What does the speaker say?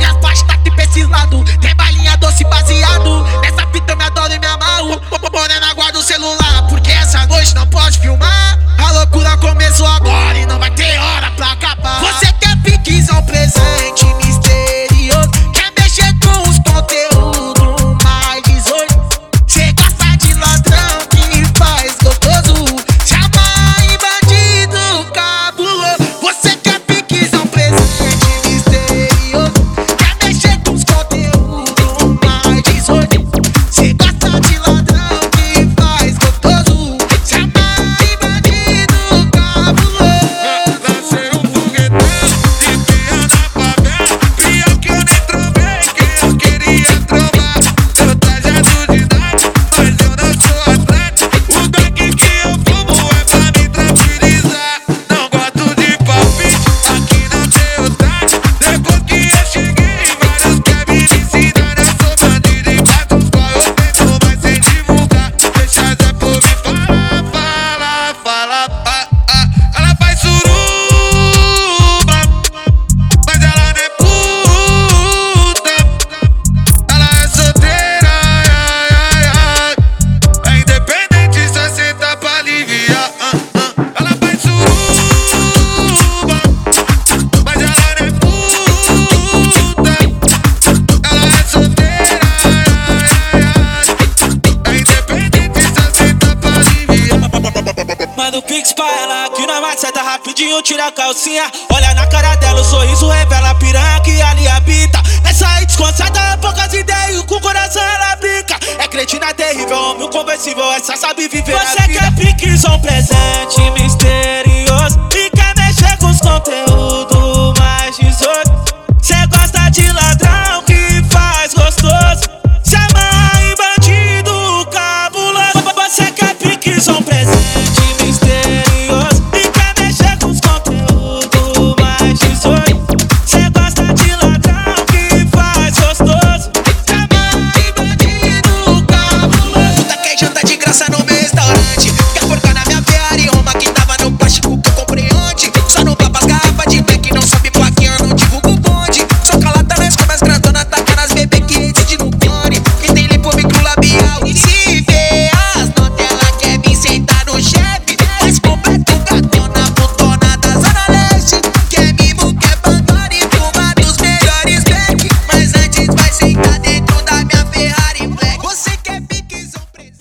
as pastas aqui pra esse lado. Tem balinha doce baseado. Nessa fita eu me adoro e me amarro. Morena, guarda o celular, porque essa noite não pode filmar. A loucura começou agora e não vai ter hora pra acabar. Você quer piquezão, presente misterioso. Quer mexer com os conteúdos mais 18. Cê gosta de ladrão que faz gostoso. Chama em bandido cabuloso. Você quer piquezão, presente misterioso. Quer mexer com os conteúdos mais 18. Cê gosta de ladrão que faz gostoso. Chama em bandido cabuloso. Lancei um foguetão de pia na favela. Pior que eu nem trovei, que eu queria trovar. Tô trajado de nada, mas eu não sou atleta. O beck que eu fumo é pra me tranquilizar. Não gosto de palpite, aqui não tem otário. Depois que eu cheguei, vários querem me ensinar. Eu sou bandido e faço os qual eu tento, mas sem divulgar. Deixa Zé por me falar. Ela faz suruba, mas ela não é puta. Ela é solteira, é independente, só senta pra aliviar. Ela faz suruba, mas ela não é puta. Ela é solteira, é independente, só senta pra aliviar. Manda o pix pra ela que na maceta rapidinho tira a calcinha. Olha na cara dela, o sorriso revela a piranha que ali habita. Essa aí desconcerta, poucas ideias, com o coração ela brinca. É cretina terrível, homem conversível, essa sabe viver. Você